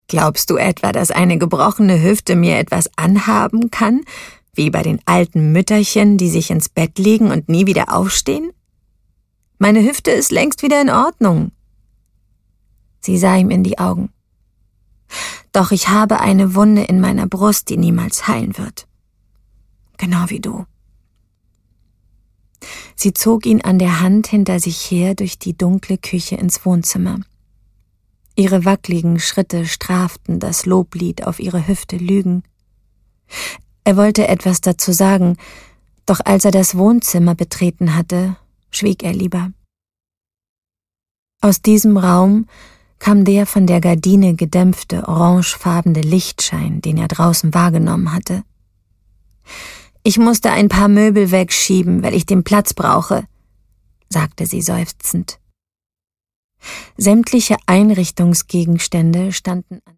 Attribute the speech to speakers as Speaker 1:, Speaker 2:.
Speaker 1: Glaubst du etwa, dass eine gebrochene Hüfte mir etwas anhaben kann, wie bei den alten Mütterchen, die sich ins Bett legen und nie wieder aufstehen? Meine Hüfte ist längst wieder in Ordnung. Sie sah ihm in die Augen. Doch ich habe eine Wunde in meiner Brust, die niemals heilen wird. Genau wie du. Sie zog ihn an der Hand hinter sich her durch die dunkle Küche ins Wohnzimmer. Ihre wackligen Schritte straften das Loblied auf ihre Hüfte Lügen. Er wollte etwas dazu sagen, doch als er das Wohnzimmer betreten hatte, schwieg er lieber. Aus diesem Raum kam der von der Gardine gedämpfte, orangefarbene Lichtschein, den er draußen wahrgenommen hatte. »Ich musste ein paar Möbel wegschieben, weil ich den Platz brauche«, sagte sie seufzend. Sämtliche Einrichtungsgegenstände standen an